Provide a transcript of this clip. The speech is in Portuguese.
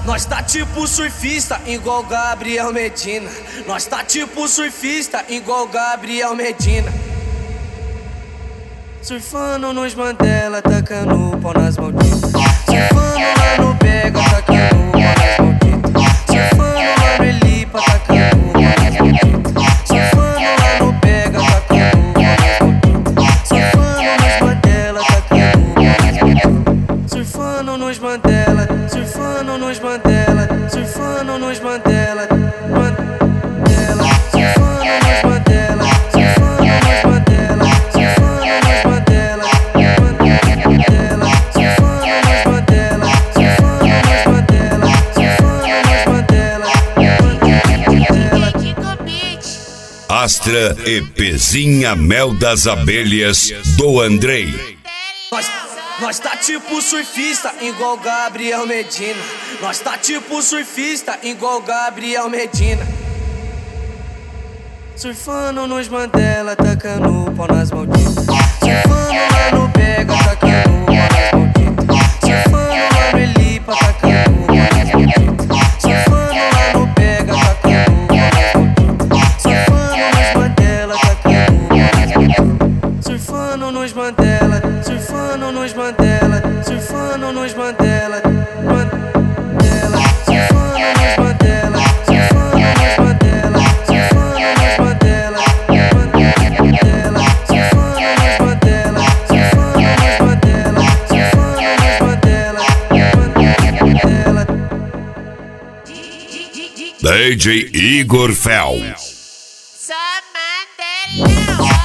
Nós tá tipo surfista, igual Gabriel Medina. Nós tá tipo surfista, igual Gabriel Medina. Surfando nos Mandela, tacando pau nas malditas. Surfando lá no Pega, tacando pau nas malditas. Surfando lá no Elipa, tacando pau nas malditas. Surfando lá no Pega, tacando pau nas malditas. Surfando nos Mandela, tacando pau nas malditas. Surfando nos Mandela, surfando nos Mandela, surfando nos Mandela, Mandela, surfando nos Mandela, surfando nos Mandela, surfando nos Mandela, Mandela, surfando nos Mandela, surfando nos Mandela, surfando nos Mandela. Astra e Pezinha Mel das Abelhas do Andrei. Nós tá tipo surfista, igual Gabriel Medina. Nós tá tipo surfista, igual Gabriel Medina. Surfando nos Mandela, tacando pau nas malditas. Surfando lá no Pega, tacando pau nas malditas. Surfando lá no Elipa, tacando pau nas malditas. Surfando lá no Pega, tacando pau nas malditas. Surfando nos Mandela, tacando pau nas malditas. Surfando nos Mandela, surfando nos Mandela, surfando nos Mandela, Mandela, surfando nos Mandela, surfando nos Mandela, surfando nos Mandela, Mandela, surfando nos Mandela, surfando nos Mandela, surfando nos Mandela, DJ Igor Fel. Só Mandela.